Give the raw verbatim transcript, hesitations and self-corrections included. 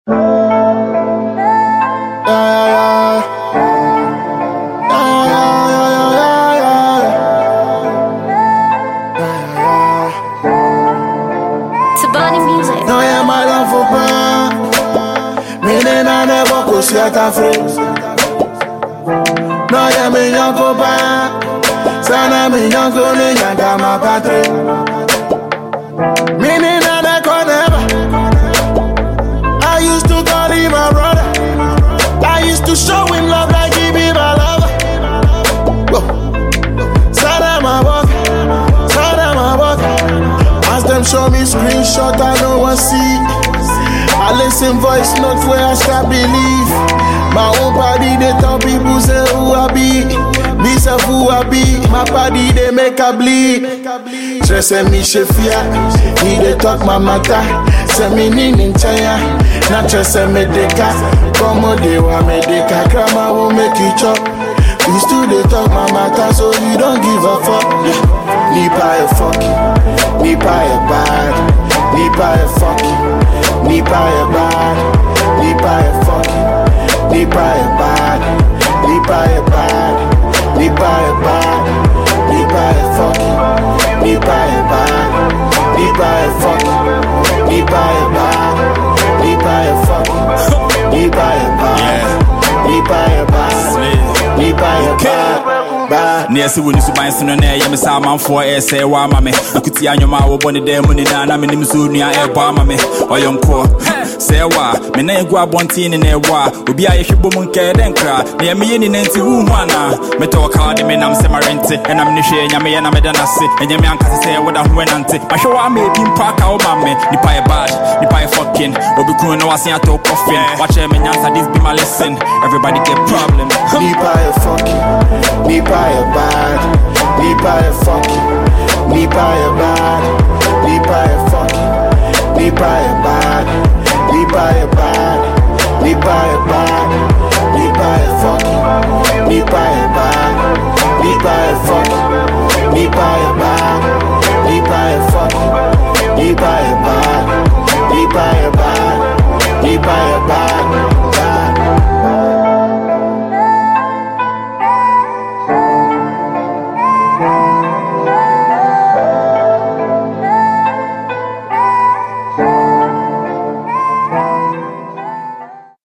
No, ya me yanko pa, sana me yanko ne yanka ma patre. Meaning I could never. I used to call him my brother. I used to show him love like he be my lover. Sana my walk, sana my walk. As them show me screenshot, I don't want see. I listen voice notes where I start believe. My own body, they tell people say who I be. Me say who I be. My body, they make a bleed. Stress me shefia. He they talk my matter. Send me in China. Not just me deka. Come they want me deka. Grandma will make you chop. We still they talk my matter, so you don't give a fuck. Nipa a fuck. Nipa a bad. Nipa a fuck. Nipa a bad. Nipa a fuck. Nipa a bad, Nipa a bad, Nipa a bad, Nipa a fucking, Nipa a bad, Nipa a fucking, Nipa a bad, Nipa a fucking, Nipa a bad, Nipa a bad, Nipa a bad. Near so when you buy some on air, you saw man for a say, why, mammy. I could see on your mouth, one of them money down. I'm in the Missouri, air bomb, mammy, or young poor. Say, why, me name go up one teen in a war. Will be a woman care then cry. Near me in the room, one. Me talk hard, me I'm semarenti, and I'm Nisha, and I'm a Danasi, and your man can say what I'm when auntie. I show I made him park out, mammy, Nipa a bad, Nipa a fucking, or be cool, no, I see a talk coffin. Watch him and answer this be my lesson. Everybody get problem. Nipa a fucking, Nipa a bad, Nipa a fucking, Nipa a bad, Nipa a fucking, Nipa a bad.